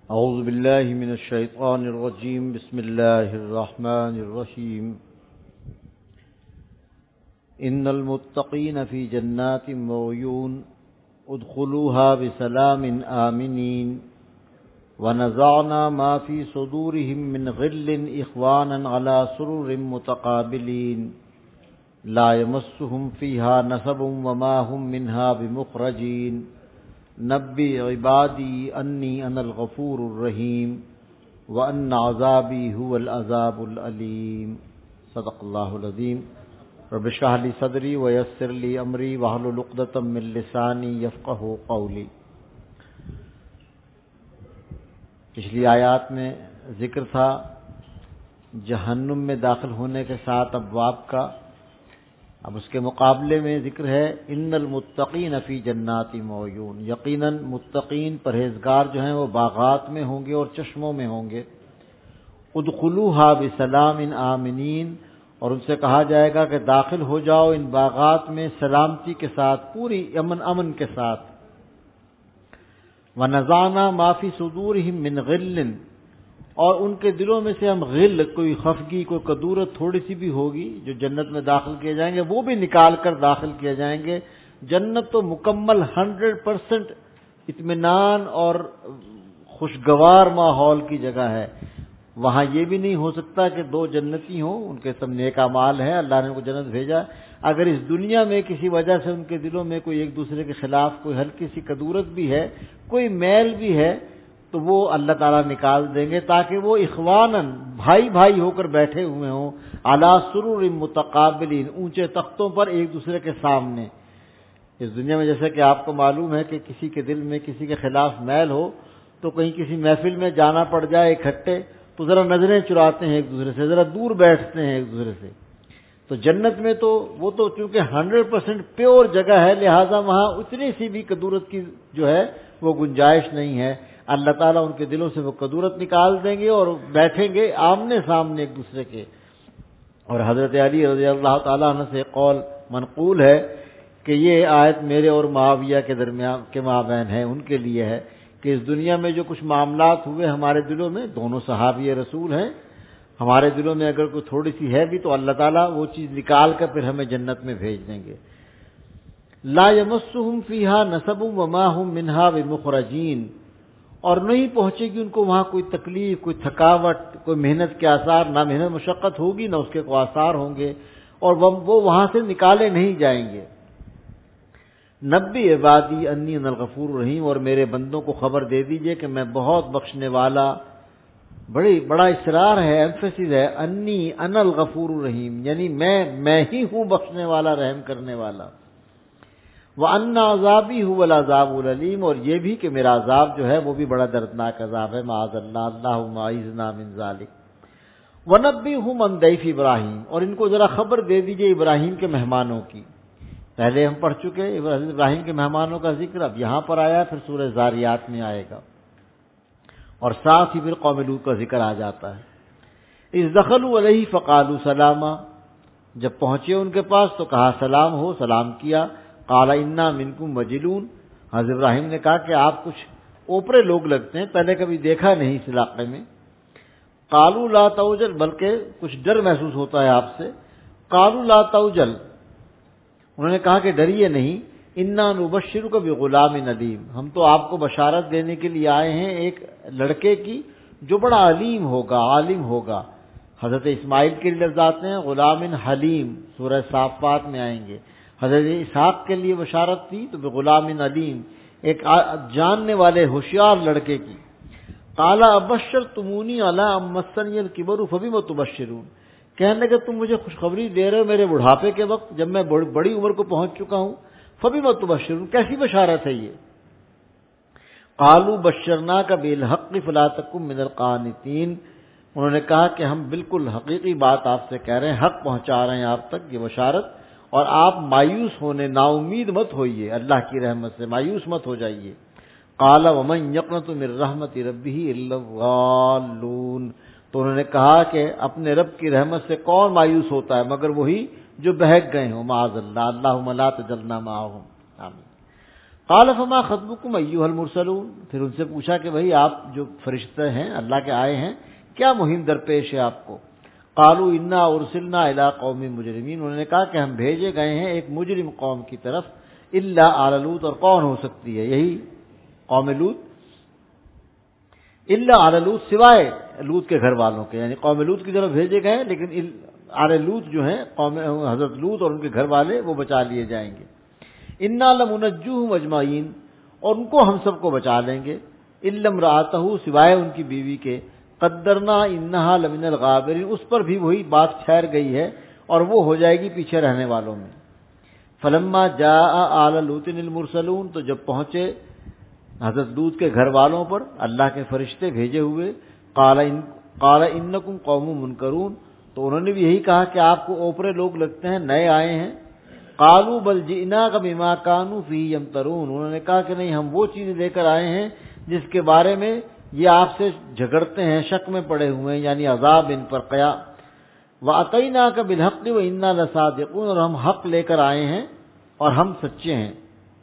اعوذ باللہ من الشیطان الرجیم بسم اللہ الرحمن الرحیم ان المتقین فی جنات وعیون ادخلوها بسلام آمنین ونزعنا ما فی صدورهم من غل اخوانا علی سرر متقابلین لا يمسهم فیہا نصب وما هم منها بمخرجین نبی عبادی انی انا الغفور الرحیم وان عذابی هو العذاب العلیم صدق اللہ العظیم رب اشرح لی صدری ویسر لی امری واحلل عقدۃ من لسانی یفقہوا قولی۔ پچھلی آیات میں ذکر تھا جہنم میں داخل ہونے کے 7 ابواب کا، اب اس کے مقابلے میں ذکر ہے ان المتقین فی جنات وعیون، یقیناً متقین پرہیزگار جو ہیں وہ باغات میں ہوں گے اور چشموں میں ہوں گے۔ ادخلوها بسلام آمنین، اور ان سے کہا جائے گا کہ داخل ہو جاؤ ان باغات میں سلامتی کے ساتھ، پوری امن کے ساتھ۔ ونزعنا ما فی صدورہم من غل، اور ان کے دلوں میں سے ہم غل، کوئی خفگی، کوئی کدورت تھوڑی سی بھی ہوگی جو جنت میں داخل کیے جائیں گے، وہ بھی نکال کر داخل کیے جائیں گے۔ جنت تو مکمل 100% اطمینان اور خوشگوار ماحول کی جگہ ہے، وہاں یہ بھی نہیں ہو سکتا کہ 2 جنتی ہوں، ان کے سب نیک اعمال ہیں، اللہ نے ان کو جنت بھیجا۔ اگر اس دنیا میں کسی وجہ سے ان کے دلوں میں کوئی ایک دوسرے کے خلاف کوئی ہلکی سی کدورت بھی ہے، کوئی میل بھی ہے، تو وہ اللہ تعالیٰ نکال دیں گے، تاکہ وہ اخواناً، بھائی بھائی ہو کر بیٹھے ہوئے ہوں، علی سرر متقابلین، اونچے تختوں پر ایک دوسرے کے سامنے۔ اس دنیا میں جیسے کہ آپ کو معلوم ہے کہ کسی کے دل میں کسی کے خلاف میل ہو تو کہیں کسی محفل میں جانا پڑ جائے اکٹھے تو ذرا نظریں چراتے ہیں ایک دوسرے سے، ذرا دور بیٹھتے ہیں ایک دوسرے سے۔ تو جنت میں تو وہ تو چونکہ 100% پیور جگہ ہے، لہٰذا وہاں اتنی سی بھی کدورت کی جو ہے وہ گنجائش نہیں ہے۔ اللہ تعالیٰ ان کے دلوں سے وہ کدورت نکال دیں گے اور بیٹھیں گے آمنے سامنے ایک دوسرے کے۔ اور حضرت علی رضی اللہ تعالیٰ عنہ سے قول منقول ہے کہ یہ آیت میرے اور معاویہ کے درمیان کے مابین ہے، ان کے لیے ہے کہ اس دنیا میں جو کچھ معاملات ہوئے ہمارے دلوں میں، دونوں صحابی رسول ہیں، ہمارے دلوں میں اگر کوئی تھوڑی سی ہے بھی تو اللہ تعالیٰ وہ چیز نکال کر پھر ہمیں جنت میں بھیج دیں گے۔ لا یمسہم فیہا نصب وما ہم منہا بمخرجین، اور نہیں پہنچے گی ان کو وہاں کوئی تکلیف، کوئی تھکاوٹ، کوئی محنت کے آثار، نہ محنت مشقت ہوگی نہ اس کے کوئی آثار ہوں گے، اور وہ وہاں سے نکالے نہیں جائیں گے۔ نبی عبادی انی انا الغفور الرحیم، اور میرے بندوں کو خبر دے دیجئے کہ میں بہت بخشنے والا، بڑا اصرار ہے، ایمفیسس ہے، انی انا الغفور الرحیم، یعنی میں ہی ہوں بخشنے والا، رحم کرنے والا۔ وَأَنَّ عَذَابِي هُوَ الْعَذَابُ الْعَلِيمُ، اور یہ بھی کہ میرا عذاب جو ہے وہ بھی بڑا دردناک عذاب ہے، معاذ اللہ، اللہم اعذنا من ذالک۔ وَنَبِّئْهُمْ عَنْ ضَيْفِ ابراہیم، اور ان کو ذرا خبر دے دیجئے ابراہیم کے مہمانوں کی۔ پہلے ہم پڑھ چکے ابراہیم کے مہمانوں کا ذکر، اب یہاں پر آیا، پھر سورہ ذاریات میں آئے گا، اور ساتھ ہی پھر قوم لوط کا ذکر آ جاتا ہے۔ اذ دخلوا علیہ فقالوا سلاما، جب پہنچے ان کے پاس تو کہا سلام ہو، سلام کیا۔ قال انا منکم وجلون، حضرت ابراہیم نے کہا کہ آپ کچھ اوپرے لوگ لگتے ہیں، پہلے کبھی دیکھا نہیں اس علاقے میں۔ قالوا لا توجل، بلکہ کچھ ڈر محسوس ہوتا ہے آپ سے۔ قالوا لا توجل، انہوں نے کہا کہ ڈریے نہیں، انا نبشرک بغلام علیم، ہم تو آپ کو بشارت دینے کے لیے آئے ہیں ایک لڑکے کی جو بڑا علیم ہوگا، عالم ہوگا۔ حضرت اسماعیل کے لیے لفظ آتے ہیں غلام حلیم، سورہ صافات میں آئیں گے۔ حضرت اسحاق کے لیے بشارت تھی تو بغلام علیم، ایک جاننے والے ہوشیار لڑکے کی۔ قال ابشرتمونی علی ان مسنی الکبر فبم تبشرون، کہنے لگے تم مجھے خوشخبری دے رہے ہو میرے بڑھاپے کے وقت، جب میں بڑی عمر کو پہنچ چکا ہوں۔ فبم تبشرون، کیسی بشارت ہے یہ؟ قالوا بشرناک بالحق فلا تکن من القانتین، انہوں نے کہا کہ ہم بالکل حقیقی بات آپ سے کہہ رہے ہیں، حق پہنچا رہے ہیں آپ تک یہ بشارت، اور آپ مایوس ہونے، نا امید مت ہوئیے، اللہ کی رحمت سے مایوس مت ہو جائیے۔ قال ومن یقنط من رحمت ربہ الا الضالون، تو انہوں نے کہا کہ اپنے رب کی رحمت سے کون مایوس ہوتا ہے مگر وہی جو بہک گئے ہوں، معاذ اللہ، اللہم لا تجعلنا معہم، آمین۔ قال فما خطبکم ایھا المرسلون، پھر ان سے پوچھا کہ بھئی آپ جو فرشتے ہیں اللہ کے آئے ہیں کیا مہم درپیش ہے آپ کو؟ قالوا انا ارسلنا الی قوم مجرمین، انہوں نے کہا کہ ہم بھیجے گئے ہیں ایک مجرم قوم کی طرف، الا آل لوط، اور کون ہو سکتی ہے؟ یہی قوم لوط، الا آل لوط، سوائے لوط کے گھر والوں کے، یعنی قوم لوط کی طرف بھیجے گئے لیکن آل لوط جو ہیں قوم حضرت لوط اور ان کے گھر والے وہ بچا لیے جائیں گے۔ انا لمنجوہم اجمعین، اور ان کو ہم سب کو بچا لیں گے، الا امرأتہ، سوائے ان کی بیوی کے، قدرنا انہا لمن الغابرین، اس پر بھی وہی بات ٹھہر گئی ہے اور وہ ہو جائے گی پیچھے رہنے والوں میں۔ فلما جاء آل لوط المرسلون، تو جب پہنچے حضرت لوط کے گھر والوں پر اللہ کے فرشتے بھیجے ہوئے، قال انکم قوم منکرون، تو انہوں نے بھی یہی کہا کہ آپ کو اوپرے لوگ لگتے ہیں، نئے آئے ہیں۔ قالوا بل جئناک بما كانوا فيه يمترون، انہوں نے کہا کہ نہیں، ہم وہ چیز لے کر آئے ہیں جس کے بارے میں یہ آپ سے جھگڑتے ہیں، شک میں پڑے ہوئے ہیں، یعنی عذاب ان پر قیا۔ وَأَتَيْنَاكَ بِالْحَقِّ وَإِنَّا لَصَادِقُونَ، اور ہم حق لے کر آئے ہیں اور ہم سچے ہیں۔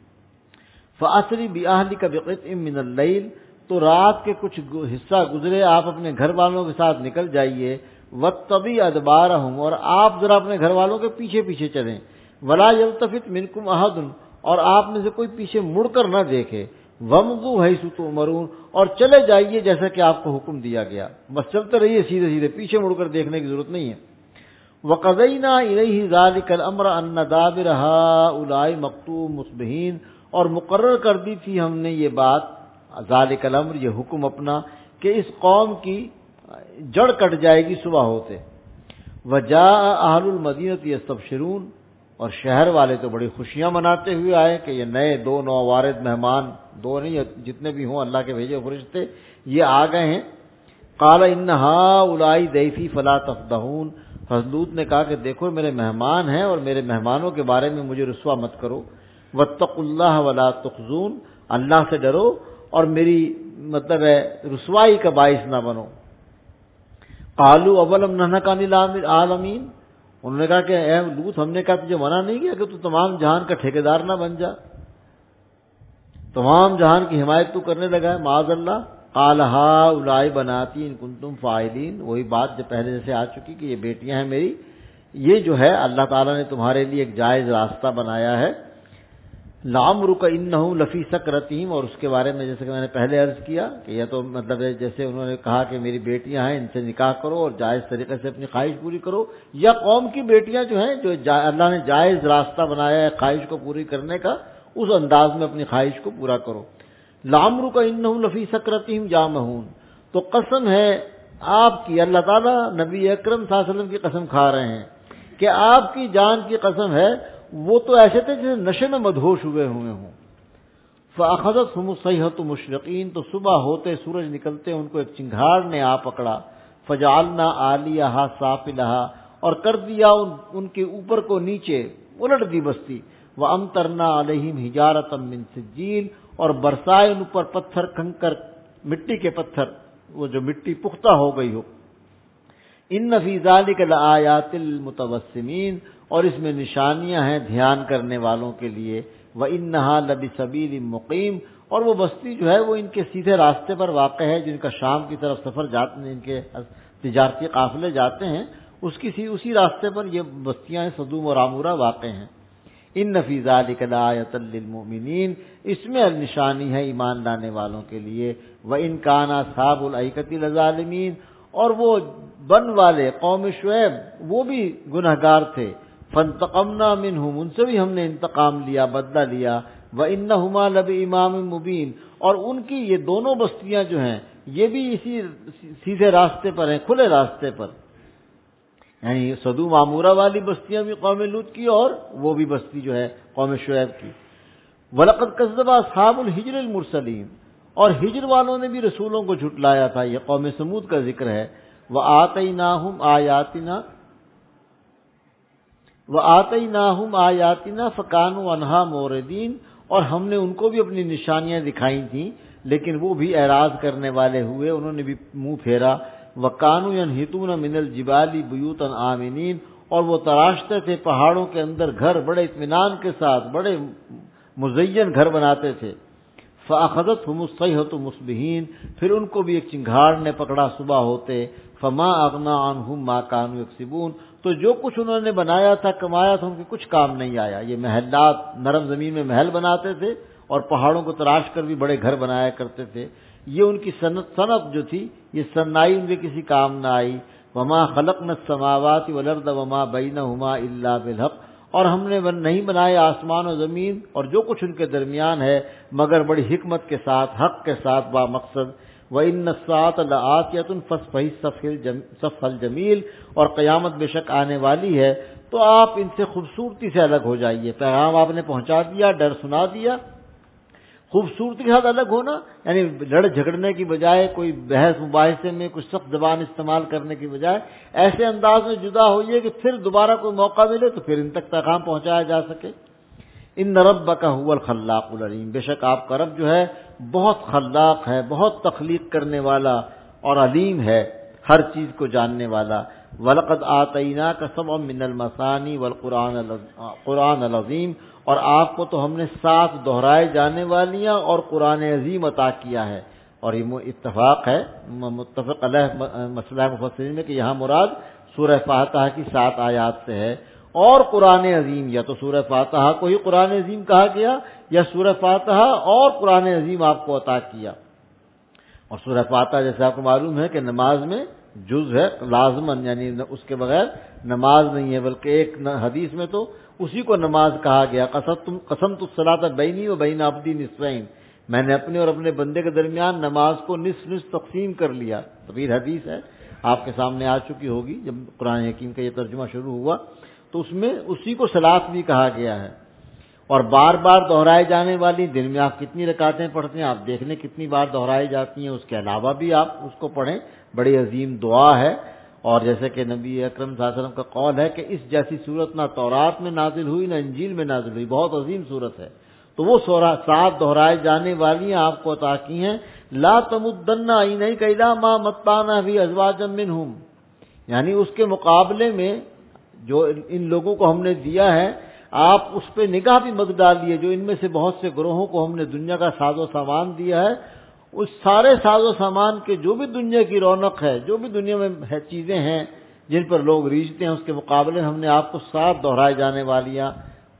فَأَسْرِ بِأَهْلِكَ بِقِطْعٍ مِّنَ اللَّيْلِ، تو رات کے کچھ حصہ گزرے آپ اپنے گھر والوں کے ساتھ نکل جائیے، وَاتَّبِعْ أَدْبَارَهُمْ، اور آپ ذرا اپنے گھر والوں کے پیچھے پیچھے چلیں، وَلَا يَلْتَفِتْ مِنكُمْ أَحَدٌ، اور آپ میں سے کوئی پیچھے مڑ کر نہ دیکھے، وَامْضُوا حَيْثُ تُؤْمَرُونَ، اور چلے جائیے جیسا کہ آپ کو حکم دیا گیا، بس چلتے رہیے سیدھے سیدھے، پیچھے مڑ کر دیکھنے کی ضرورت نہیں ہے۔ وَقَضَيْنَا إِلَيْهِ ذَلِكَ الْأَمْرَ أَنَّ دَابِرَ هَؤُلَاءِ مَقْطُوعٌ مُصْبِحِينَ، اور مقرر کر دی تھی ہم نے یہ بات، ذَلِكَ الْأَمْرَ، یہ حکم اپنا، کہ اس قوم کی جڑ کٹ جائے گی صبح ہوتے۔ وَجَاءَ أَهْلُ الْمَدِينَةِ يَسْتَبْشِرُونَ، اور شہر والے تو بڑی خوشیاں مناتے ہوئے آئے کہ یہ نئے دو نووارد مہمان، دو نہیں جتنے بھی ہوں اللہ کے بھیجے فرشتے، یہ آ گئے ہیں۔ قال ان هؤلاء ضیفی فلا تفضحون، حضرت لوط نے کہا کہ دیکھو میرے مہمان ہیں اور میرے مہمانوں کے بارے میں مجھے رسوا مت کرو۔ واتقوا اللہ ولا تخزون، اللہ سے ڈرو اور میری مطلب ہے رسوائی کا باعث نہ بنو۔ قالوا اولم ننهک عن العالمین، انہوں نے کہا کہ اے لوط، ہم نے کہا تجھے منع نہیں کیا کہ تو تمام جہان کا ٹھیکیدار نہ بن جا، تمام جہان کی حمایت تو کرنے لگا ہے، معاذ اللہ۔ قال هؤلاء بناتی ان کنتم فاعلین، وہی بات جو پہلے جیسے آ چکی کہ یہ بیٹیاں ہیں میری، یہ جو ہے اللہ تعالیٰ نے تمہارے لیے ایک جائز راستہ بنایا ہے۔ لعمرک انہم لفی سکرتہم، اور اس کے بارے میں جیسے کہ میں نے پہلے عرض کیا کہ یہ تو مطلب ہے جیسے انہوں نے کہا کہ میری بیٹیاں ہیں، ان سے نکاح کرو اور جائز طریقے سے اپنی خواہش پوری کرو، یا قوم کی بیٹیاں جو ہیں جو اللہ نے جائز راستہ بنایا ہے خواہش کو پوری کرنے کا، اس انداز میں اپنی خواہش کو پورا کرو۔ لعمرک انہم لفی سکرتہم یعمہون، تو قسم ہے آپ کی، اللہ تعالیٰ نبی اکرم صلی اللہ علیہ وسلم کی قسم کھا رہے ہیں کہ آپ کی جان کی قسم ہے وہ تو ایسے تھے جیسے نشے میں مدہوش ہوئے ہوں۔ فَأَخَذَتْهُمُ الصَّيْحَةُ مُشْرِقِينَ، تو صبح ہوتے سورج نکلتے ان کو ایک چنگھاڑ نے آ پکڑا۔ فَجَعَلْنَا عَالِيَهَا سَافِلَهَا، اور کر دیا ان کے اوپر کو نیچے، الٹ دی بستی۔ وَأَمْطَرْنَا عَلَيْهِمْ حِجَارَةً مِّن سِجِّيلٍ، اور برسائے ان پر پتھر کنکر، مٹی کے پتھر، وہ جو مٹی پختہ ہو گئی ہو۔ ان فی ذلک لآیات للمتوسمین، اور اس میں نشانیاں ہیں دھیان کرنے والوں کے لیے۔ وَإِنَّهَا لَبِسَبِيلٍ مُقِيمٍ، اور وہ بستی جو ہے وہ ان کے سیدھے راستے پر واقع ہے، جن کا شام کی طرف سفر جاتے ہیں، ان کے تجارتی قافلے جاتے ہیں، اسی راستے پر یہ بستیاں سدوم اور عمورہ واقع ہیں۔ ان فی ذلک لآیۃ للمؤمنین، اس میں نشانی ہے ایمان لانے والوں کے لیے۔ وَإِنْ كَانَ أَصْحَابُ الْأَيْكَةِ لَظَالِمِينَ، اور وہ بن والے قوم شعیب وہ بھی گنہگار تھے۔ فَانْتَقَمْنَا مِنْهُمْ، ان سے بھی ہم نے انتقام لیا، بدلہ لیا۔ وَإِنَّهُمَا لَبِإِمَامٍ مُبِينٍ، اور ان کی یہ دونوں بستیاں جو ہیں یہ بھی اسی سیدھے راستے پر ہیں، کھلے راستے پر، یعنی سدوم عمورہ والی بستیاں بھی قوم لوط کی اور وہ بھی بستی جو ہے قوم شعیب کی۔ وَلَقَدْ كَذَّبَ أَصْحَابُ الْحِجْرِ الْمُرْسَلِينَ، اور ہجر والوں نے بھی رسولوں کو جھٹلایا تھا، یہ قوم سمود کا ذکر ہے۔ وَآتَيْنَاهُمْ آیاتنا فَكَانُوا عَنْهَا مُعْرِضِينَ، اور ہم نے ان کو بھی اپنی نشانیاں دکھائی تھیں لیکن وہ بھی اعراض کرنے والے ہوئے، انہوں نے بھی منہ پھیرا۔ وَكَانُوا يَنْحِتُونَ مِنَ الْجِبَالِ بُيُوتًا آمِنِينَ، اور وہ تراشتے تھے پہاڑوں کے اندر گھر بڑے اطمینان کے ساتھ، بڑے مزین گھر بناتے تھے. فأخذتهم الصيحة مصبحين، پھر ان کو بھی ایک چنگھاڑ نے پکڑا صبح ہوتے. فما اغنى عنهم ما كانوا يكسبون، تو جو کچھ انہوں نے بنایا تھا کمایا تھا ان کے کچھ کام نہیں آیا. یہ محلات، نرم زمین میں محل بناتے تھے اور پہاڑوں کو تراش کر بھی بڑے گھر بنایا کرتے تھے. یہ ان کی صنعت جو تھی، یہ صنائی ان کے کسی کام نہ آئی. وما خلقنا السماوات والارض وما بينهما الا بالحق، اور ہم نے نہیں بنائے آسمان و زمین اور جو کچھ ان کے درمیان ہے مگر بڑی حکمت کے ساتھ، حق کے ساتھ، با مقصد. وَإِنَّ السَّاعَةَ لَآتِيَةٌ فَاصْفَحِ الصَّفْحَ الْجَمِيلَ، اور قیامت بے شک آنے والی ہے تو آپ ان سے خوبصورتی سے الگ ہو جائیے. پیغام آپ نے پہنچا دیا، ڈر سنا دیا. خوبصورتی کے ساتھ الگ ہونا یعنی لڑ جھگڑنے کی بجائے، کوئی بحث مباحثے میں کچھ سخت زبان استعمال کرنے کی بجائے ایسے انداز میں جدا ہوئیے کہ پھر دوبارہ کوئی موقع ملے تو پھر ان تک پیغام پہنچایا جا سکے. ان ربک هو الخلاق العلیم، بے شک آپ کا رب جو ہے بہت خلاق ہے، بہت تخلیق کرنے والا اور علیم ہے، ہر چیز کو جاننے والا. وَلَقَدْ آتَيْنَاكَ سَبْعًا مِّنَ الْمَثَانِي وَالْقُرْآنَ الْعَظِيمَ، اور آپ کو تو ہم نے 7 دہرائے جانے والیاں اور قرآن عظیم عطا کیا ہے. اور یہ اتفاق ہے، متفق علیہ مسئلہ مفسرین میں کہ یہاں مراد سورہ فاتحہ کی 7 آیات سے ہے. اور قرآن عظیم، یا تو سورہ فاتحہ کو ہی قرآن عظیم کہا گیا یا سورہ فاتحہ اور قرآن عظیم آپ کو عطا کیا. اور سورہ فاتحہ جیسے آپ کو معلوم ہے کہ نماز میں جز ہے لازمن، یعنی اس کے بغیر نماز نہیں ہے، بلکہ ایک حدیث میں تو اسی کو نماز کہا گیا. قسمت الصلاۃ بینی و بین عبدی نصفین، میں نے اپنے اور اپنے بندے کے درمیان نماز کو نصف نصف تقسیم کر لیا. طویل حدیث ہے، آپ کے سامنے آ چکی ہوگی. جب قرآن حکیم کا یہ ترجمہ شروع ہوا تو اس میں اسی کو صلاۃ بھی کہا گیا ہے. اور بار بار دہرائے جانے والی، دن میں آپ کتنی رکعتیں پڑھتے ہیں آپ دیکھ لیں کتنی بار دہرائی جاتی ہیں. اس کے علاوہ بھی آپ اس کو پڑھیں، بڑی عظیم دعا ہے. اور جیسے کہ نبی اکرم صلی اللہ علیہ وسلم کا قول ہے کہ اس جیسی صورت نہ تورات میں نازل ہوئی نہ انجیل میں نازل ہوئی، بہت عظیم صورت ہے. تو وہ 7 دہرائے جانے والی آپ کو عطا کی ہیں. لا تمدن عینیک الی ما متعنا به ازواجا منهم، یعنی اس کے مقابلے میں جو ان لوگوں کو ہم نے دیا ہے آپ اس پہ نگاہ بھی مت ڈالیے جو ان میں سے بہت سے گروہوں کو ہم نے دنیا کا ساز و سامان دیا ہے. اس سارے ساز و سامان کے جو بھی دنیا کی رونق ہے، جو بھی دنیا میں چیزیں ہیں جن پر لوگ ریجھتے ہیں، اس کے مقابلے ہم نے آپ کو 7 دہرائے جانے والیاں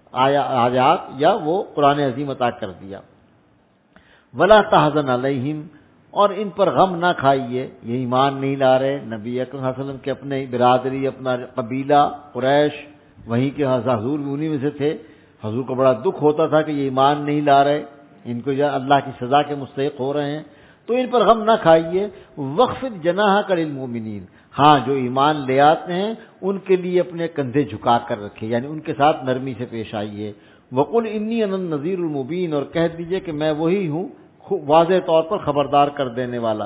آیات یا وہ قرآن عظیم عطا کر دیا. ولا تحزن علیہم، اور ان پر غم نہ کھائیے، یہ ایمان نہیں لا رہے. نبی اکرم صلی اللہ علیہ وسلم کے اپنے برادری، اپنا قبیلہ قریش، وہیں کے حضور بھی انہی میں سے تھے. حضور کو بڑا دکھ ہوتا تھا کہ یہ ایمان نہیں لا رہے، ان کو اللہ کی سزا کے مستحق ہو رہے ہیں، تو ان پر غم نہ کھائیے. وخفض جناحک للمؤمنین، ہاں جو ایمان لے آتے ہیں ان کے لیے اپنے کندھے جھکا کر رکھے، یعنی ان کے ساتھ نرمی سے پیش آئیے. وقل انی انا النذیر المبین، اور کہہ دیجئے کہ میں وہی ہوں واضح طور پر خبردار کر دینے والا.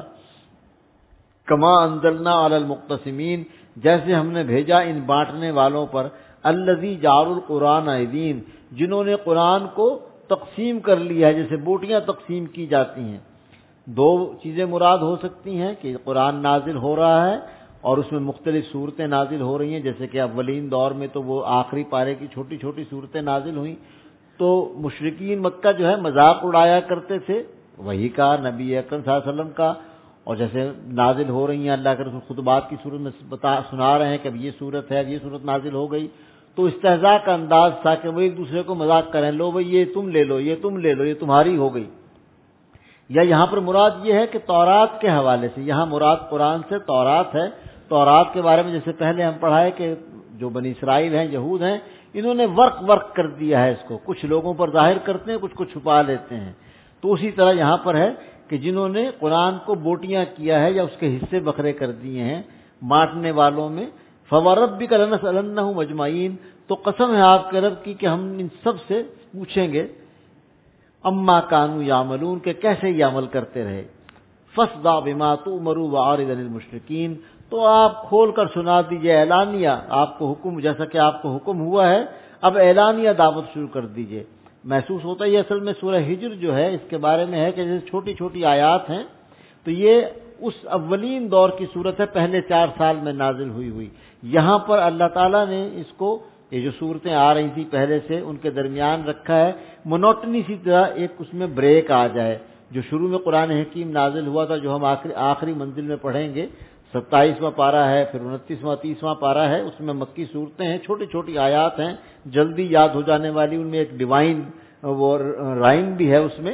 کما انزلنا علی المقتسمین، جیسے ہم نے بھیجا ان بانٹنے والوں پر. الذی جعلوا القرآن عیدین، جنہوں نے قرآن کو تقسیم کر لیا ہے جیسے بوٹیاں تقسیم کی جاتی ہیں. 2 چیزیں مراد ہو سکتی ہیں کہ قرآن نازل ہو رہا ہے اور اس میں مختلف صورتیں نازل ہو رہی ہیں، جیسے کہ اولین دور میں تو وہ آخری پارے کی چھوٹی چھوٹی صورتیں نازل ہوئیں. تو مشرکین مکہ جو ہے مذاق اڑایا کرتے تھے وہی کا، نبی اکرم صلی اللہ علیہ وسلم کا. اور جیسے نازل ہو رہی ہیں اللہ کے رسول خطبات کی صورت میں سنا رہے ہیں کہ اب یہ صورت ہے، اب یہ صورت نازل ہو گئی، تو استہزاء کا انداز تھا کہ وہ ایک دوسرے کو مذاق کریں، لو بھئی یہ تم لے لو، یہ تم لے لو، یہ تمہاری ہو گئی. یا یہاں پر مراد یہ ہے کہ تورات کے حوالے سے، یہاں مراد قرآن سے تورات ہے. تورات کے بارے میں جیسے پہلے ہم پڑھا ہے کہ جو بنی اسرائیل ہیں، یہود ہیں، انہوں نے ورق کر دیا ہے اس کو، کچھ لوگوں پر ظاہر کرتے ہیں، کچھ کو چھپا لیتے ہیں. تو اسی طرح یہاں پر ہے کہ جنہوں نے قرآن کو بوٹیاں کیا ہے یا اس کے حصے بکھرے کر دیے ہیں بانٹنے والوں میں. فَوَرَبِّكَ لَنَسْأَلَنَّهُمْ أَجْمَعِينَ، تو قسم ہے آپ کے رب کی کہ ہم ان سب سے پوچھیں گے. اما كانوا يعملون، کہ کیسے یہ عمل کرتے رہے. فَاصْدَعْ بِمَا تُؤْمَرُ وَأَعْرِضْ عَنِ الْمُشْرِكِينَ، تو آپ کھول کر سنا دیجئے اعلانیہ، آپ کو حکم، جیسا کہ آپ کو حکم ہوا ہے اب اعلانیہ دعوت شروع کر دیجئے. محسوس ہوتا ہے یہ اصل میں سورہ ہجر جو ہے اس کے بارے میں ہے کہ جیسے چھوٹی چھوٹی آیات ہیں تو یہ اس اولین دور کی صورت ہے، پہلے 4 سال میں نازل ہوئی. یہاں پر اللہ تعالیٰ نے اس کو یہ جو صورتیں آ رہی تھیں پہلے سے ان کے درمیان رکھا ہے مونوٹنی سی طرح ایک اس میں بریک آ جائے. جو شروع میں قرآن حکیم نازل ہوا تھا جو ہم آخری منزل میں پڑھیں گے 27واں پارہ ہے, پھر 29واں 30واں پارہ ہے, اس میں مکی صورتیں ہیں, چھوٹی چھوٹی آیات ہیں جلدی یاد ہو جانے والی, ان میں ایک ڈیوائن وہ رائم بھی ہے اس میں.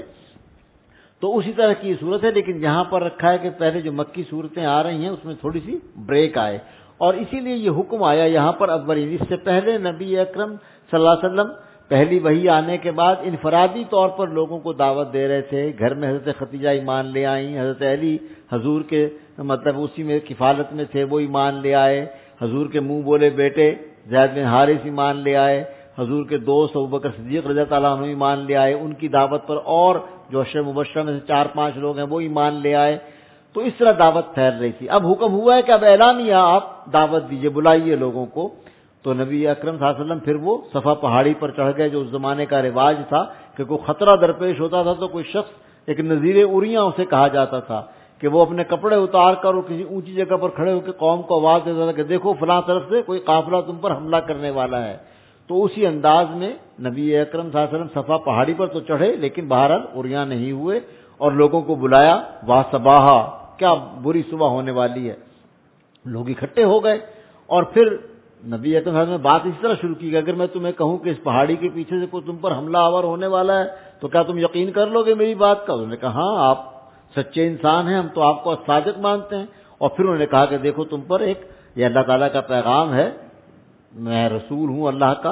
تو اسی طرح کی صورت ہے, لیکن یہاں پر رکھا ہے کہ پہلے جو مکی صورتیں آ رہی ہیں اس میں تھوڑی سی بریک آئے, اور اسی لیے یہ حکم آیا یہاں پر اولین. اس سے پہلے نبی اکرم صلی اللہ علیہ وسلم پہلی وحی آنے کے بعد انفرادی طور پر لوگوں کو دعوت دے رہے تھے. گھر میں حضرت خدیجہ ایمان لے آئیں, حضرت علی حضور کے مطلب اسی میں کفالت میں تھے, وہ ایمان لے آئے. حضور کے منہ بولے بیٹے زید بن حارث ایمان لے آئے. حضور کے دوست ابوبکر صدیق رضی اللہ تعالیٰ عنہ ایمان لے آئے ان کی دعوت پر, اور جو عشر مبشرہ میں سے 4-5 لوگ ہیں وہ ایمان لے آئے. تو اس طرح دعوت پھیل رہی تھی. اب حکم ہوا ہے کہ اب اعلانیہ آپ دعوت دیجئے, بلائیے لوگوں کو. تو نبی اکرم صلی اللہ علیہ وسلم پھر وہ صفا پہاڑی پر چڑھ گئے, جو اس زمانے کا رواج تھا کہ کوئی خطرہ درپیش ہوتا تھا تو کوئی شخص, ایک نذیر اریاں اسے کہا جاتا تھا, کہ وہ اپنے کپڑے اتار کر اور کسی اونچی جگہ پر کھڑے ہو کے قوم کو آواز دیتا تھا کہ دیکھو فلاں طرف سے کوئی قافلہ تم پر حملہ کرنے والا ہے. تو اسی انداز میں نبی اکرم صلی اللہ علیہ وسلم صفا پہاڑی پر تو چڑھے, لیکن بہرحال عریاں نہیں ہوئے, اور لوگوں کو بلایا. وا صباحا, کیا بری صبح ہونے والی ہے. لوگ اکٹھے ہو گئے, اور پھر نبی اکرم صلی اللہ علیہ وسلم نے بات اس طرح شروع کی کہ اگر میں تمہیں کہوں کہ اس پہاڑی کے پیچھے سے کوئی تم پر حملہ آور ہونے والا ہے تو کیا تم یقین کر لو گے میری بات کا. انہوں نے کہا ہاں آپ سچے انسان ہیں, ہم تو آپ کو صادق مانتے ہیں. اور پھر انہوں نے کہا کہ دیکھو تم پر ایک یہ اللہ تعالیٰ کا پیغام ہے, میں رسول ہوں اللہ کا,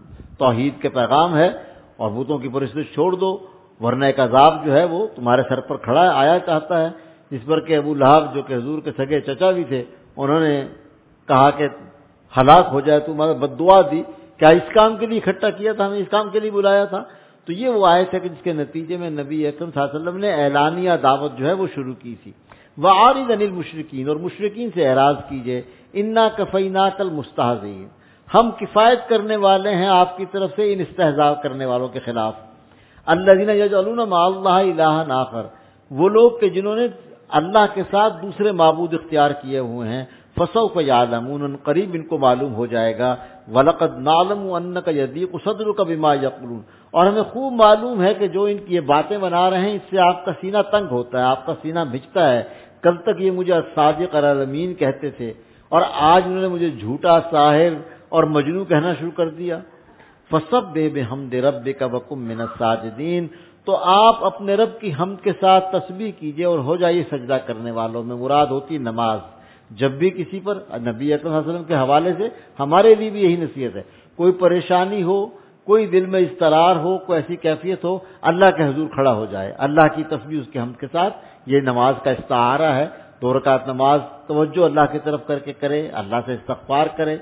توحید کے پیغام ہے, اور بتوں کی پرستش چھوڑ دو, ورنہ ایک عذاب جو ہے وہ تمہارے سر پر کھڑا ہے, آیا چاہتا ہے. جس پر کہ ابو لہب جو کہ حضور کے سگے چچا بھی تھے, انہوں نے کہا کہ ہلاک ہو جائے, تمہارا بد دعا دی, کیا اس کام کے لیے اکٹھا کیا تھا, ہمیں اس کام کے لیے بلایا تھا. تو یہ وہ آیت ہے کہ جس کے نتیجے میں نبی اکرم صلی اللہ علیہ وسلم نے اعلانیہ دعوت جو ہے وہ شروع کی تھی. وَأَعْرِضْ عَنِ الْمُشْرِكِينَ, اور مشرکین سے اعراض کیجئے. اِنَّا كَفَيْنَاكَ الْمُسْتَهْزِئِينَ, ہم کفایت کرنے والے ہیں آپ کی طرف سے ان استہزاء کرنے والوں کے خلاف. الَّذِينَ يَجْعَلُونَ مَعَ اللَّهِ إِلَٰهًا آخَرَ, وہ لوگ کہ جنہوں نے اللہ کے ساتھ دوسرے معبود اختیار کیے ہوئے ہیں. فَسَوْفَ يَعْلَمُونَ, قریب ان کو معلوم ہو جائے گا. وَلَقَدْ نَعْلَمُ أَنَّكَ يَضِيقُ صَدْرُكَ بِمَا يَقُولُونَ, اور ہمیں خوب معلوم ہے کہ جو ان کی یہ باتیں بنا رہے ہیں اس سے آپ کا سینہ تنگ ہوتا ہے, آپ کا سینہ بھجتا ہے. کل تک یہ مجھے الصادق الامین کہتے تھے, اور آج انہوں نے مجھے جھوٹا, ساحر اور مجنون کہنا شروع کر دیا. فَسَبِّحْ بِحَمْدِ رَبِّكَ وَكُن مِّنَ السَّاجِدِينَ, تو آپ اپنے رب کی حمد کے ساتھ تسبیح کیجئے اور ہو جائیے سجدہ کرنے والوں میں. مراد ہوتی نماز. جب بھی کسی پر, نبی اکرم صلی اللہ علیہ وسلم کے حوالے سے ہمارے لیے بھی یہی نصیحت ہے, کوئی پریشانی ہو, کوئی دل میں اضطرار ہو, کوئی ایسی کیفیت ہو, اللہ کے حضور کھڑا ہو جائے, اللہ کی تسبیح اس کے حمد کے ساتھ. یہ نماز کا استعارہ ہے. 2 رکعت نماز توجہ اللہ کی طرف کر کے کرے, اللہ سے استغفار کرے.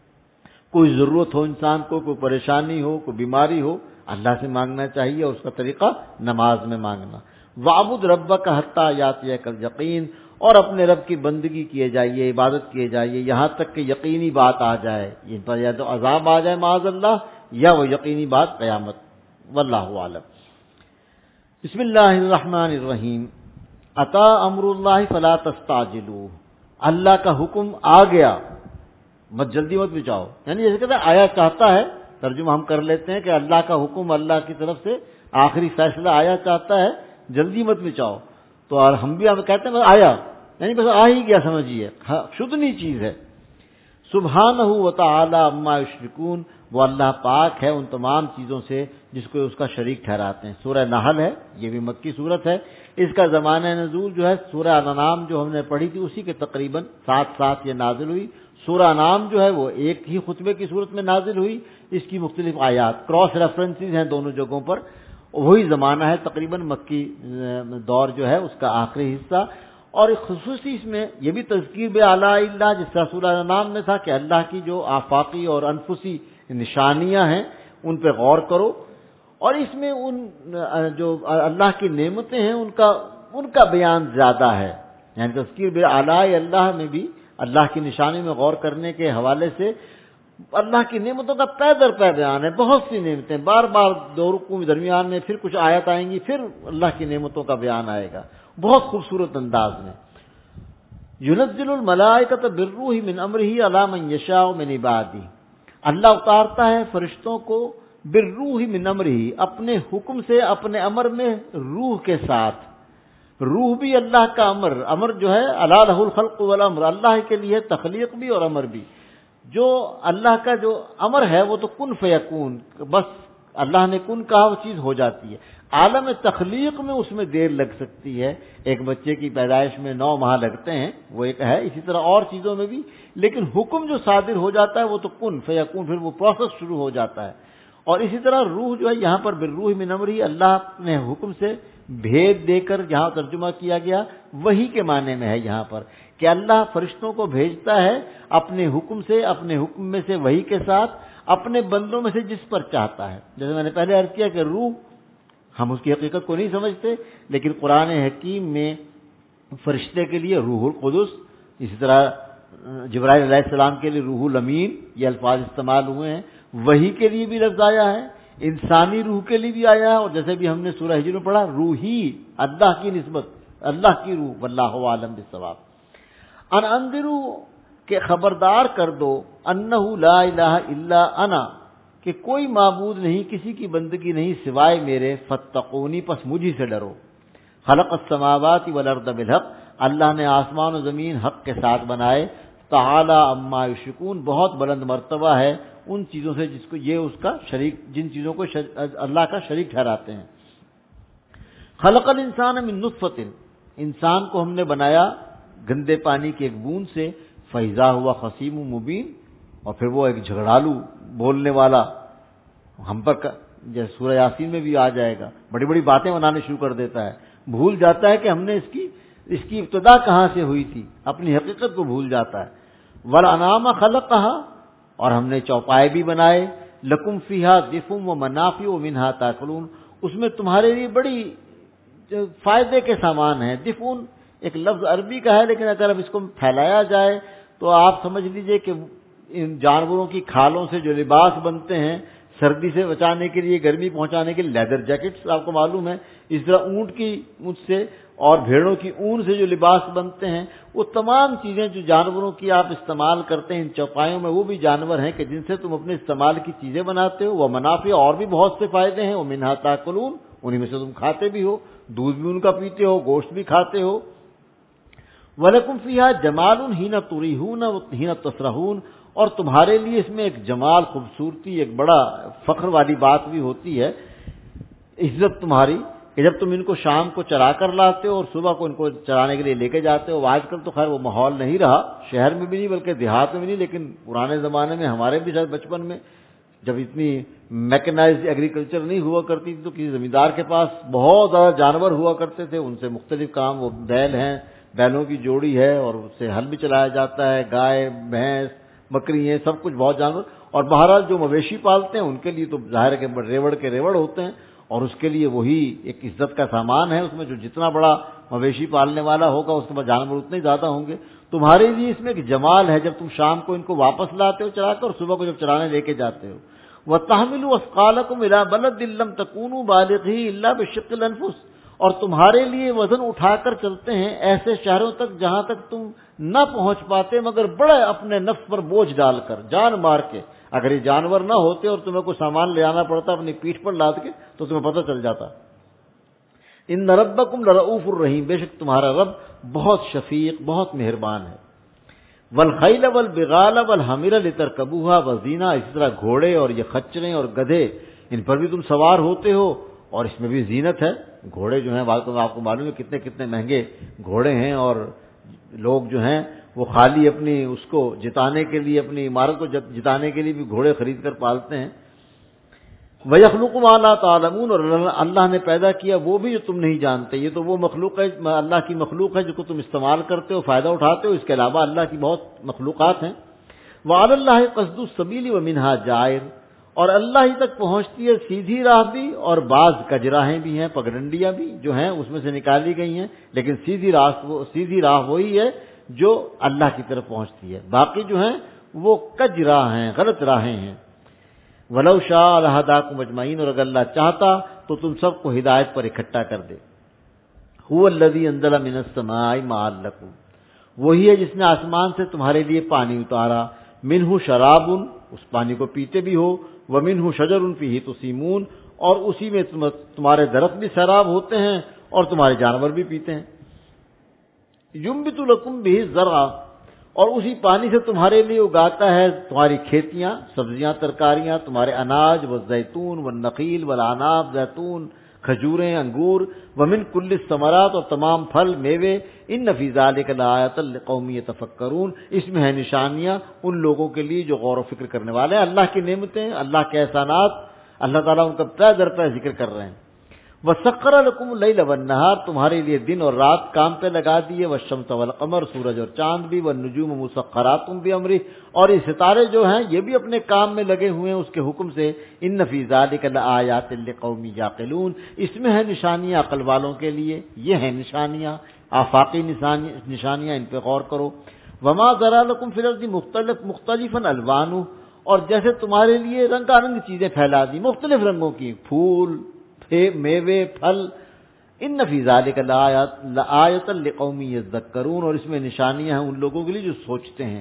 کوئی ضرورت ہو انسان کو, کوئی پریشانی ہو, کوئی بیماری ہو, اللہ سے مانگنا چاہیے, اور اس کا طریقہ نماز میں مانگنا. وَعْبُدْ رَبَّكَ حَتَّىٰ يَأْتِيَكَ الْيَقِينُ, اور اپنے رب کی بندگی کیے جائیے, عبادت کیے جائیے یہاں تک کہ یقینی بات آ جائے. ان پر یا تو عذاب آ جائے معاذ اللہ, یا وہ یقینی بات قیامت. واللہ اعلم. بسم اللہ الرحمن الرحیم. اتا امر اللہ فلا تستعجلوہ, اللہ کا حکم آ گیا مت جلدی مت بچاؤ. یعنی جیسے کہتے ہیں آیا چاہتا ہے, ترجمہ ہم کر لیتے ہیں کہ اللہ کا حکم, اللہ کی طرف سے آخری فیصلہ آیا چاہتا ہے, جلدی مت بچاؤ. تو اور ہم بھی ہم کہتے ہیں بس آیا, یعنی بس آ ہی گیا سمجھیے, شدنی چیز ہے. سبحانہ و تعالی عما یشرکون, وہ اللہ پاک ہے ان تمام چیزوں سے جس کو اس کا شریک ٹھہراتے ہیں. سورہ نحل ہے, یہ بھی مکی صورت ہے. اس کا زمانہ نزول جو ہے سورہ انعام جو ہم نے پڑھی تھی اسی کے تقریباً ساتھ یہ نازل ہوئی. سورہ انعام جو ہے وہ ایک ہی خطبے کی صورت میں نازل ہوئی. اس کی مختلف آیات کراس ریفرنسز ہیں دونوں جگہوں پر. وہی زمانہ ہے تقریباً مکی دور جو ہے اس کا آخری حصہ. اور خصوصی اس میں یہ بھی تذکیر بآلاء اللہ جس طرح سورہ انعام میں تھا کہ اللہ کی جو آفاقی اور انفسی نشانیاں ہیں ان پہ غور کرو, اور اس میں ان جو اللہ کی نعمتیں ہیں ان کا بیان زیادہ ہے. یعنی تذکیر بآلاء اللہ میں بھی اللہ کی نشانی میں غور کرنے کے حوالے سے اللہ کی نعمتوں کا پے در پے بیان ہے. بہت سی نعمتیں, بار بار 2 رکوع درمیان میں پھر کچھ آیت آئیں گی, پھر اللہ کی نعمتوں کا بیان آئے گا بہت خوبصورت انداز میں. ينزل الملائکۃ بالروح من امرہ علی من یشاء من عبادہ, اللہ اتارتا ہے فرشتوں کو بالروح من امرہ، اپنے حکم سے، اپنے امر میں روح کے ساتھ. روح بھی اللہ کا امر جو ہے الا لہ الخلق والامر، اللہ کے لیے تخلیق بھی اور امر بھی. جو اللہ کا جو امر ہے وہ تو کن فیکون، بس اللہ نے کن کہا وہ چیز ہو جاتی ہے. عالم تخلیق میں اس میں دیر لگ سکتی ہے، ایک بچے کی پیدائش میں 9 ماہ لگتے ہیں، وہ ایک ہے، اسی طرح اور چیزوں میں بھی، لیکن حکم جو صادر ہو جاتا ہے وہ تو کن فیکون، پھر وہ پروسیس شروع ہو جاتا ہے. اور اسی طرح روح جو ہے یہاں پر بالروح من امرہ، اللہ نے حکم سے بھید دے کر جہاں ترجمہ کیا گیا وہی کے معنی میں ہے یہاں پر، کہ اللہ فرشتوں کو بھیجتا ہے اپنے حکم سے، اپنے حکم میں سے وحی کے ساتھ، اپنے بندوں میں سے جس پر چاہتا ہے. جیسے میں نے پہلے عرض کیا کہ روح ہم اس کی حقیقت کو نہیں سمجھتے، لیکن قرآن حکیم میں فرشتے کے لیے روح القدس، اسی طرح جبرائیل علیہ السلام کے لیے روح الامین، یہ الفاظ استعمال ہوئے ہیں. وحی کے لیے بھی لفظ آیا ہے، انسانی روح کے لیے بھی آیا ہے، اور جیسے بھی ہم نے سورہ ہجر میں پڑھا روحی، اللہ کی نسبت، اللہ کی روح، واللہ عالم بالصواب. ان انذروا کہ خبردار کر دو، انہ لا الہ الا انا کہ کوئی معبود نہیں، کسی کی بندگی نہیں سوائے میرے، فاتقونی پس مجھی سے ڈرو. خلق السماوات والارض بالحق، اللہ نے آسمان و زمین حق کے ساتھ بنائے. تعالی عما یشرکون، بہت بلند مرتبہ ہے ان چیزوں سے جس کو یہ اس کا شریک، جن چیزوں کو اللہ کا شریک ٹھہراتے ہیں. خلق الانسان من نطفۃ، انسان کو ہم نے بنایا گندے پانی کی ایک بوند سے. فاذا ہوا خصیم مبین، اور پھر وہ ایک جھگڑالو بولنے والا ہم پر، جیسے سورہ یاسین میں بھی آ جائے گا، بڑی بڑی باتیں بنانے شروع کر دیتا ہے، بھول جاتا ہے کہ ہم نے اس کی ابتدا کہاں سے ہوئی تھی، اپنی حقیقت کو بھول جاتا ہے. والانعام خلقہا، اور ہم نے چوپائے بھی بنائے. لکم فیہا دفء و منافع ومنہا تاکلون، اس میں تمہارے لیے بڑی فائدے کے سامان ہیں. دفء ایک لفظ عربی کا ہے، لیکن اگر اب اس کو پھیلایا جائے تو آپ سمجھ لیجئے کہ ان جانوروں کی کھالوں سے جو لباس بنتے ہیں سردی سے بچانے کے لیے، گرمی پہنچانے کے لیے، لیدر جیکٹس آپ کو معلوم ہے. اس طرح اونٹ کی مجھ سے اور بھیڑوں کی اون سے جو لباس بنتے ہیں، وہ تمام چیزیں جو جانوروں کی آپ استعمال کرتے ہیں ان چوپایوں میں، وہ بھی جانور ہیں کہ جن سے تم اپنے استعمال کی چیزیں بناتے ہو. وہ منافع، اور بھی بہت سے فائدے ہیں. وہ منہا تاکلون، انہی میں سے تم کھاتے بھی ہو، دودھ بھی ان کا پیتے ہو، گوشت بھی کھاتے ہو. وَلَكُمْ فِيهَا جَمَالٌ حِينَ تُرِيحُونَ وَحِينَ تَسْرَحُونَ، اور تمہارے لیے اس میں ایک جمال، خوبصورتی، ایک بڑا فخر والی بات بھی ہوتی ہے، عزت تمہاری، کہ جب تم ان کو شام کو چرا کر لاتے ہو اور صبح کو ان کو چرانے کے لیے لے کے جاتے ہو. آج کل تو خیر وہ ماحول نہیں رہا، شہر میں بھی نہیں بلکہ دیہات میں بھی نہیں، لیکن پرانے زمانے میں ہمارے بھی شاید بچپن میں جب اتنی میکنائزڈ ایگریکلچر نہیں ہوا کرتی تھی تو کسی زمیندار کے پاس بہت زیادہ جانور ہوا کرتے تھے، ان سے مختلف کام، وہ بیل ہیں، بیلوں کی جوڑی ہے اور اس سے ہل بھی چلایا جاتا ہے، گائے بھینس بکری ہیں، سب کچھ بہت جانور. اور بہرحال جو مویشی پالتے ہیں ان کے لیے تو ظاہر ہے کہ ریوڑ کے ریوڑ ہوتے ہیں، اور اس کے لیے وہی ایک عزت کا سامان ہے. اس میں جو جتنا بڑا مویشی پالنے والا ہوگا اس کے بعد جانور اتنے زیادہ ہوں گے. تمہارے لیے اس میں ایک جمال ہے جب تم شام کو ان کو واپس لاتے ہو چرا کر، اور صبح کو جب چرانے لے کے جاتے ہو. وَتَحْمِلُوا أَثْقَالَكُمْ إِلَىٰ بَلَدٍ لَّمْ تَكُونُوا بَالِغِيهِ إِلَّا بِشِقِّ الْأَنفُسِ، اور تمہارے لیے وزن اٹھا کر چلتے ہیں ایسے شہروں تک جہاں تک تم نہ پہنچ پاتے مگر بڑے اپنے نفس پر بوجھ ڈال کر، جان مار کے. اگر یہ جانور نہ ہوتے اور تمہیں کوئی سامان لے آنا پڑتا اپنی پیٹھ پر لاد کے تو تمہیں پتہ چل جاتا. ان ربکم لرؤوف الرحیم، بے شک تمہارا رب بہت شفیق، بہت مہربان ہے. والخیل والبغال والحمیر لترکبوها وزینہ، اسی طرح گھوڑے اور یہ خچریں اور گدھے، ان پر بھی تم سوار ہوتے ہو اور اس میں بھی زینت ہے. گھوڑے جو ہیں آپ کو معلوم ہے کتنے کتنے مہنگے گھوڑے ہیں، اور لوگ جو ہیں وہ خالی اپنی اس کو جتانے کے لیے، اپنی عمارت کو جتانے کے لیے بھی گھوڑے خرید کر پالتے ہیں. وَيَخْلُقُ مَا لَا تَعْلَمُونَ، اور اللہ نے پیدا کیا وہ بھی جو تم نہیں جانتے. یہ تو وہ مخلوق ہے، اللہ کی مخلوق ہے جو کو تم استعمال کرتے ہو، فائدہ اٹھاتے ہو. اس کے علاوہ اللہ کی بہت مخلوقات ہیں. وَعَلَى اللَّهِ قَصْدُ السَّبِيلِ وَمِنْهَا جَائِرٌ، اور اللہ ہی تک پہنچتی ہے سیدھی راہ بھی، اور بعض کجراہیں بھی ہیں، پگڈنڈیاں بھی جو ہیں اس میں سے نکالی گئی ہیں، لیکن سیدھی راہ وہی ہے جو اللہ کی طرف پہنچتی ہے. باقی جو ہیں وہ کج راہ ہیں، غلط راہیں ہیں. وَلَوْ شَاءَ لَهَدَاكُمْ أَجْمَعِينَ، اور اگر اللہ چاہتا تو تم سب کو ہدایت پر اکٹھا کر دے. هُوَ الَّذِي أَنزَلَ مِنَ السَّمَاءِ مَاءً لَكُمْ، وہی ہے جس نے آسمان سے تمہارے لیے پانی اتارا. منہ شراب، اس پانی کو پیتے بھی ہو، ومنہ شجر فیہ تسیمون، اور اسی میں تمہارے درخت بھی سیراب ہوتے ہیں اور تمہارے جانور بھی پیتے ہیں۔ ینبت لکم بہ الزرع، اور اسی پانی سے تمہارے لیے اگاتا ہے تمہاری کھیتیاں، سبزیاں، ترکاریاں، تمہارے اناج، والزیتون والنخیل والاعناب، زیتون، کھجوریں، انگور، ومن کل الثمرات، اور تمام پھل میوے، ان فی ذلک لآیۃ لقوم یتفکرون، اس میں ہے نشانیاں ان لوگوں کے لیے جو غور و فکر کرنے والے ہیں۔ اللہ کی نعمتیں، اللہ کے احسانات، اللہ تعالیٰ ان کا پہ در پہ ذکر کر رہے ہیں۔ وَسَخَّرَ لَكُمُ اللَّيْلَ وَالنَّهَارَ، تمہارے لیے دن اور رات کام پہ لگا دیے، وَالشَّمْسَ وَالْقَمَرَ، سورج اور چاند بھی، وَالنُّجُومُ مُسَخَّرَاتٌ بِأَمْرِهِ، اور یہ ستارے جو ہیں یہ بھی اپنے کام میں لگے ہوئے ہیں اس کے حکم سے۔ إِنَّ فِي ذَلِكَ لَآيَاتٍ لِقَوْمٍ يَعْقِلُونَ، اس میں ہے نشانیاں عقل والوں کے لیے، یہ ہیں نشانیاں، آفاقی نشانیاں، ان پہ غور کرو۔ وَمَا ذَرَأَ لَكُمْ فِي الْأَرْضِ مُخْتَلِفًا أَلْوَانُهُ، اور جیسے تمہارے لیے رنگارنگ چیزیں پھیلا دی، مختلف رنگوں کی، پھول، میوے، پھل، ان فی ذلک لآیۃ لقوم یذکرون، اور اس میں نشانیاں ہیں ان لوگوں کے لیے جو سوچتے ہیں۔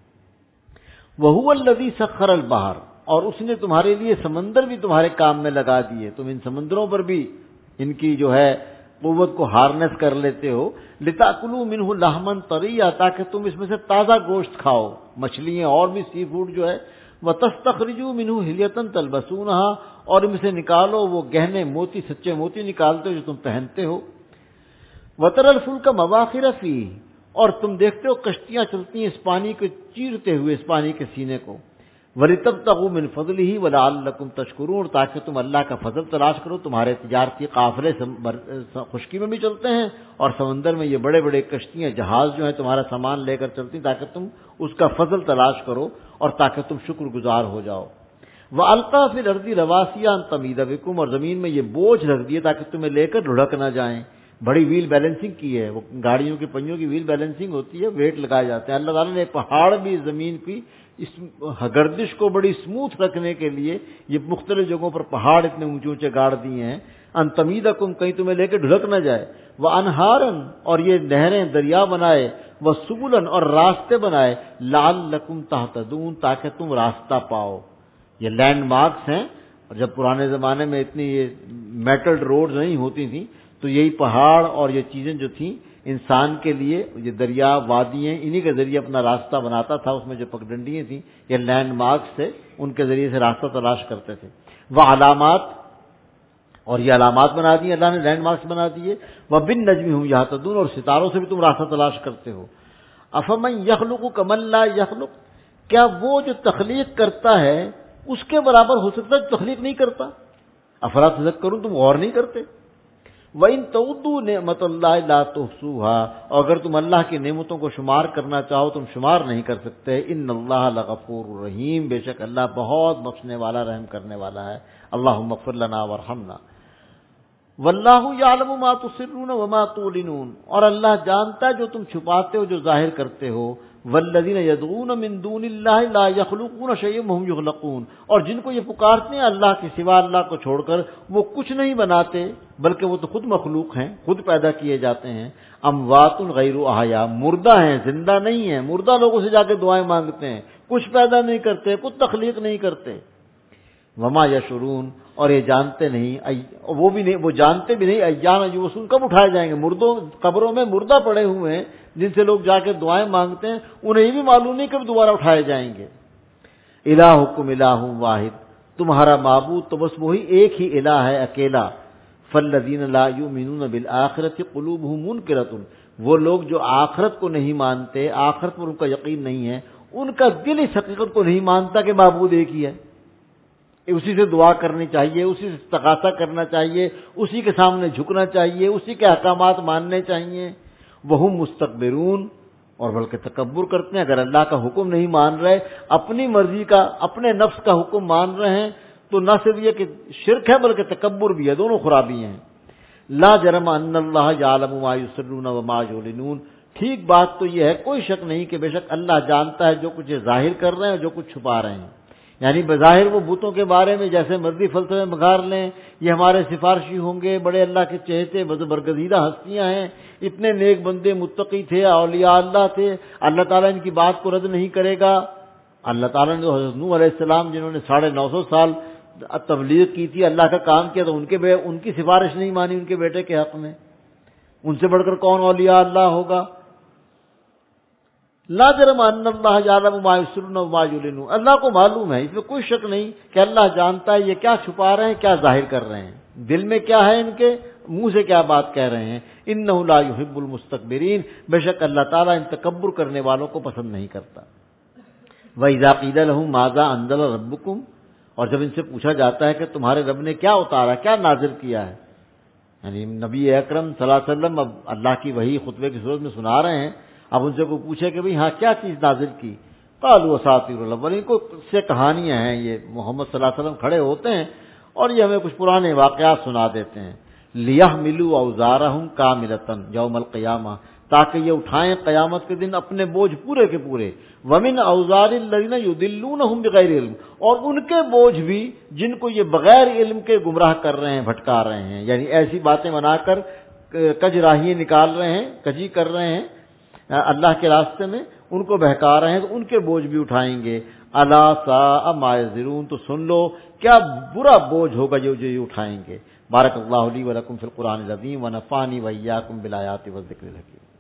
وہو الذی سخر البحر، اور اس نے تمہارے لیے سمندر بھی تمہارے کام میں لگا دیے، تم ان سمندروں پر بھی ان کی جو ہے قوت کو ہارنس کر لیتے ہو، لتاکلوا منہ لحما طریا، تاکہ تم اس میں سے تازہ گوشت کھاؤ، مچھلیاں اور بھی سی فوڈ جو ہے، وَتَسْتَخْرِجُوا مِنْهُ حِلْيَةً تَلْبَسُونَهَا، اور ان میں سے نکالو وہ گہنے موتی، سچے موتی نکالتے ہو جو تم پہنتے ہو۔ وَتَرَى الْفُلْكَ مَوَاخِرَ فِيهِ، اور تم دیکھتے ہو کشتیاں چلتی ہیں اس پانی کو چیرتے ہوئے، اس پانی کے سینے کو۔ وَلِتَبْتَغُوا مِنْ فَضْلِهِ وَلَعَلَّكُمْ تَشْكُرُونَ، تاکہ تم اللہ کا فضل تلاش کرو۔ تمہارے تجارتی قافلے خشکی میں بھی چلتے ہیں اور سمندر میں یہ بڑے بڑے کشتیاں، جہاز جو ہیں تمہارا سامان لے کر چلتی ہیں، تاکہ تم اس کا فضل تلاش کرو اور تاکہ تم شکر گزار ہو جاؤ۔ وَأَلْقَىٰ فِي الْأَرْضِ رَوَاسِيَ أَن تَمِيدَ بِكُمْ، اور زمین میں یہ بوجھ رکھ دیے تاکہ تمہیں لے کر لڑک نہ جائیں۔ بڑی ویل بیلنسنگ کی ہے، وہ گاڑیوں کے پہیوں کی ویل بیلنسنگ ہوتی ہے، ویٹ لگائے جاتے ہیں۔ اللہ تعالیٰ نے پہاڑ بھی زمین کی اس گردش کو بڑی اسموتھ رکھنے کے لیے یہ مختلف جگہوں پر پہاڑ اتنے اونچے اونچے گاڑ دیے ہیں، ان تمیدکم، کہیں تمہیں لے کے ڈھلک نہ جائے، وانہارن، اور یہ نہریں دریا بنائے، وسبلن، اور راستے بنائے، لعلکم تہتدون، تاکہ تم راستہ پاؤ۔ یہ لینڈ مارکس ہیں، اور جب پرانے زمانے میں اتنی یہ میٹل روڈز نہیں ہوتی تھیں تو یہی پہاڑ اور یہ چیزیں جو تھیں انسان کے لیے، یہ دریا، وادیاں، انہی کے ذریعے اپنا راستہ بناتا تھا۔ اس میں جو پگڈنڈیاں تھیں یہ لینڈ مارکس تھے، ان کے ذریعے سے راستہ تلاش کرتے تھے۔ وہ علامات، اور یہ علامات بنا دی اللہ نے، لینڈ مارکس بنا دیے۔ وَبِالنَّجْمِ هُمْ يَهْتَدُونَ، اور ستاروں سے بھی تم راستہ تلاش کرتے ہو۔ أَفَمَنْ يَخْلُقُ كَمَنْ لَا يَخْلُقُ، کیا وہ جو تخلیق کرتا ہے اس کے برابر ہو سکتا ہے جو تخلیق نہیں کرتا؟ افلا تذکرون، تم غور نہیں کرتے؟ وَإِن تَعُدُّوا نِعْمَتَ اللَّهِ لَا تُحْصُوهَا، اور اگر تم اللہ کی نعمتوں کو شمار کرنا چاہو تم شمار نہیں کر سکتے۔ إِنَّ اللَّهَ لَغَفُورٌ رَحِيمٌ، بے شک اللہ بہت بخشنے والا، رحم کرنے والا ہے۔ اللہم اغفر لنا وارحمنا۔ وَاللَّهُ يَعْلَمُ مَا تُسِرُّونَ وَمَا تُعْلِنُونَ، اور اللہ جانتا ہے جو تم چھپاتے ہو، جو ظاہر کرتے ہو۔ وَالَّذِينَ يَدْعُونَ مِن دُونِ اللَّهِ لَا يَخْلُقُونَ شَيْئًا وَهُمْ يُخْلَقُونَ، اور جن کو یہ پکارتے ہیں اللہ کے سوا، اللہ کو چھوڑ کر، وہ کچھ نہیں بناتے بلکہ وہ تو خود مخلوق ہیں، خود پیدا کیے جاتے ہیں۔ اموات غیر احیاء، مردہ ہیں، زندہ نہیں ہیں، مردہ لوگوں سے جا کے دعائیں مانگتے ہیں، کچھ پیدا نہیں کرتے، کچھ تخلیق نہیں کرتے۔ وما یشعرون، اور یہ جانتے نہیں، وہ جانتے بھی نہیں ایان یبعثون، کب اٹھائے جائیں گے۔ مردوں قبروں میں مردہ پڑے ہوئے ہیں جن سے لوگ جا کے دعائیں مانگتے ہیں، انہیں یہ بھی معلوم نہیں کب دوبارہ اٹھائے جائیں گے۔ الہکم الہ واحد، تمہارا معبود تو بس وہی ایک ہی الہ ہے، اکیلا۔ فالذین لا یؤمنون بالآخرۃ قلوبہم منکرۃ، وہ لوگ جو آخرت کو نہیں مانتے، آخرت پر ان کا یقین نہیں ہے، ان کا دل اس حقیقت کو نہیں مانتا کہ معبود ایک ہی ہے، اسی سے دعا کرنی چاہیے، اسی سے استغاثہ کرنا چاہیے، اسی کے سامنے جھکنا چاہیے، اسی کے احکامات ماننے چاہیے۔ وہم مستکبرون، اور بلکہ تکبر کرتے ہیں، اگر اللہ کا حکم نہیں مان رہے، اپنی مرضی کا، اپنے نفس کا حکم مان رہے ہیں، تو نہ صرف یہ کہ شرک ہے بلکہ تکبر بھی ہے، دونوں خرابی ہیں۔ لا جرم ان اللہ یعلم ما یسرون وما یعلنون، ٹھیک بات تو یہ ہے، کوئی شک نہیں کہ بے شک اللہ جانتا ہے جو کچھ ظاہر کر رہے ہیں اور جو کچھ چھپا رہے ہیں۔ یعنی بظاہر وہ بتوں کے بارے میں جیسے مرضی فلسفے مگار لیں، یہ ہمارے سفارشی ہوں گے، بڑے اللہ کے چہتے برگزیدہ ہستیاں ہیں، اتنے نیک بندے، متقی تھے، اولیاء اللہ تھے، اللہ تعالیٰ ان کی بات کو رد نہیں کرے گا، اللہ تعالیٰ نے تو حضرت نوح علیہ السلام جنہوں نے 950 سال تبلیغ کی تھی، اللہ کا کام کیا، تو ان کی سفارش نہیں مانی ان کے بیٹے کے حق میں. ان سے بڑھ کر کون اولیاء اللہ ہوگا؟ لا جرم ان اللہ یعلم ما یسرون وما یعلنون، اللہ کو معلوم ہے، اس میں کوئی شک نہیں کہ اللہ جانتا ہے یہ کیا چھپا رہے ہیں، کیا ظاہر کر رہے ہیں، دل میں کیا ہے ان کے، منہ سے کیا بات کہہ رہے ہیں. انہ لا یحب المستکبرین، بے شک اللہ تعالیٰ ان تکبر کرنے والوں کو پسند نہیں کرتا. وَإِذَا قِيلَ لَهُم مَاذَا أَنزَلَ رَبُّكُمْ، اور جب ان سے پوچھا جاتا ہے کہ تمہارے رب نے کیا اتارا، کیا نازل کیا ہے، یعنی نبی اکرم صلی اللہ علیہ وسلم اب اللہ کی وحی خطبے کی صورت میں سنا رہے ہیں، اب ان سے کوئی پوچھے کہ بھئی ہاں کیا چیز نازل کی، قالوا اساطیر الاولین، کو سے کہانیاں ہیں، یہ محمد صلی اللہ علیہ وسلم کھڑے ہوتے ہیں اور یہ ہمیں کچھ پرانے واقعات سنا دیتے ہیں. لیحملوا اوزارہم کاملۃ یوم القیامہ، تاکہ یہ اٹھائیں قیامت کے دن اپنے بوجھ پورے کے پورے. ومن اوزار الذین یضلونہم بغیر علم، اور ان کے بوجھ بھی جن کو یہ بغیر علم کے گمراہ کر رہے ہیں، بھٹکا رہے ہیں، یعنی ایسی باتیں بنا کر کجراہی نکال رہے ہیں، کجی کر رہے ہیں اللہ کے راستے میں، ان کو بہکا رہے ہیں، تو ان کے بوجھ بھی اٹھائیں گے. الا ساء ما یزرون، تو سن لو کیا برا بوجھ ہوگا جو یہ اٹھائیں گے. بارک اللہ لی ولکم فی القرآن العظیم ونفعنی وإیاکم بالآیات والذکر الحکیم.